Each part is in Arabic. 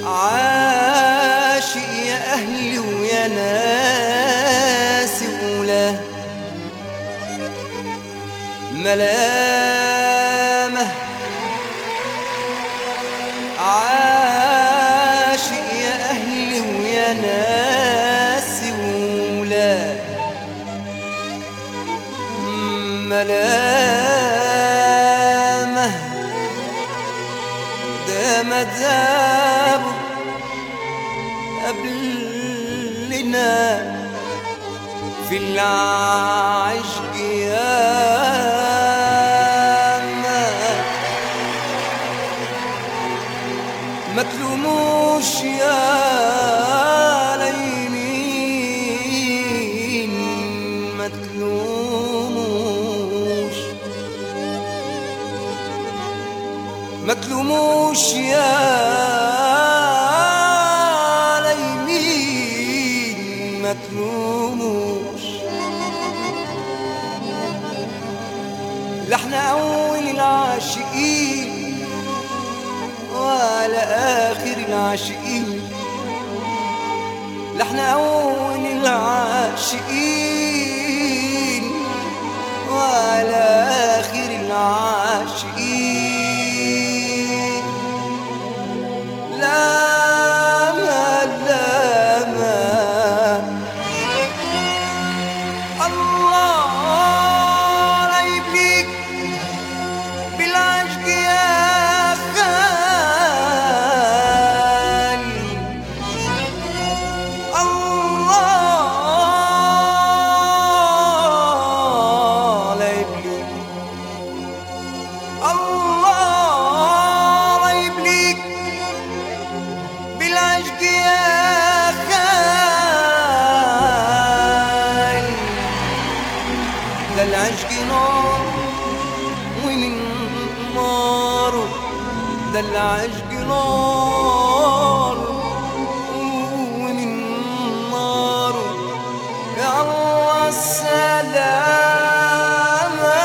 عاشق يا أهلي ويا ناسي ولا ملامة، عاشق يا أهلي ويا ناسي ولا ملامة، ده مذابه قبلنا في العشق ياما، ما تلوموش يا ليمين، ما تلوموش، ما تلوموش يا ليمين، ما تلوموش. لا احنا اول العاشقين ولا اخر العاشقين، لا احنا اول العاشقين ولا اخر العاشقين. لا ما لا ما الله لا يبليك بالعشق يا خالي، الله لا يبليك، الله لا يبليك بالعشق يا خالي. ده العشق نار ومن ناره، ده العشق نار ومن ناره. يا الله السلامة،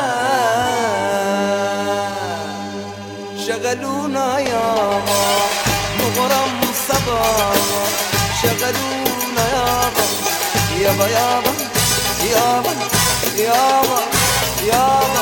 شغلونا يابا مغرم صبابا، شغلونا يابا يابا يابا يابا يابا يابا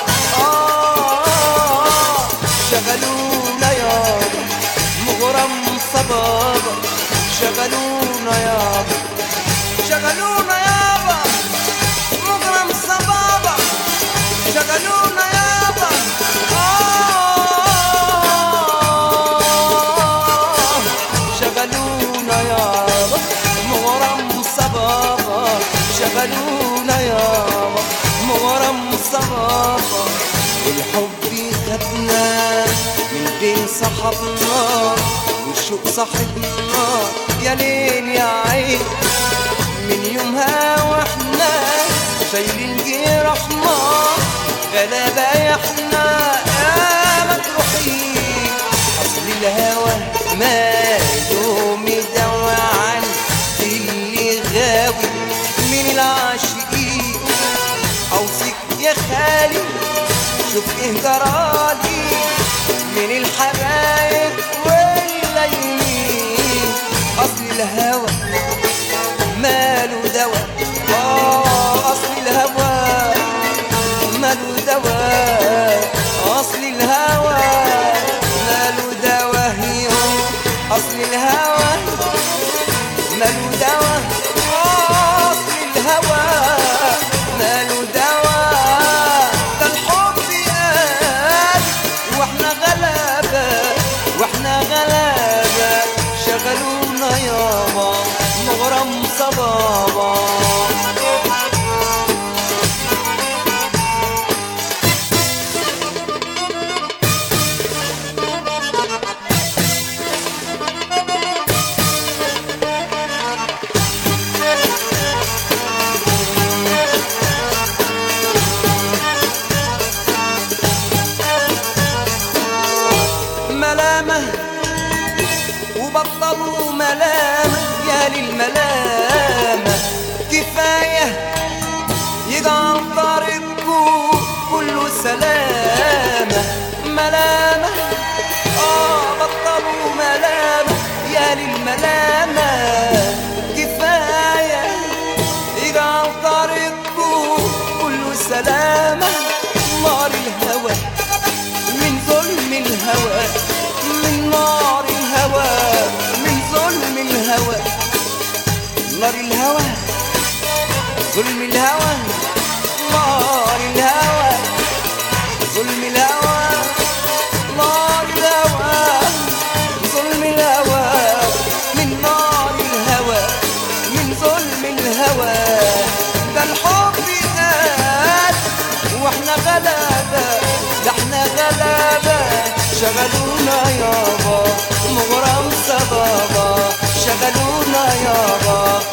شغلونا يابا مغرم صبابا، شغلونا يابا، شغلونا يابا مغرم صبابا، شغلونا يابا شغلونا يابا مغرم صبابا، شغلونا يابا مغرم صبابا. الحب خدنا من بين صحابنا والشوق صاحبنا، يا ليل يا عين من يومها واحنا شايلين جرحنا، غلابة يا احنا يا مجروحين. اصل الهوى ماله مدوى عن اللي غاوي من العاشقين. اوصيك يا خالي شوف ايه جرالي من الحبايب واللايمين. اصل الهوى ماله دوا، اصل الهوى ماله دوا، اصل الهوى ماله دوا، اصل الهوى ماله دوا، اصل الهوى ماله دوا. ده الحب قال واحنا غلابة، واحنا غلابة، شغلونا يابا مغرم صبابا. ملامة وبطلوا ملامة يا للملامة، كفاية يجعل طريقكم كله سلامة. ملامة بطلوا ملامة الملامة كفاية يجعل طريقكم كله سلامة. نار الهوى من ظلم الهوى، من نار الهوى من ظلم الهوى. نار الهوى ظلم الهوى، نار الهوى ظلم الهوى، نار الهوى ظلم الهوى، من نار الهوى من ظلم الهوى. ده الحب قال واحنا غلابة، ده احنا غلابة شغلونا يابا مغرم صبابا، شغلونا يابا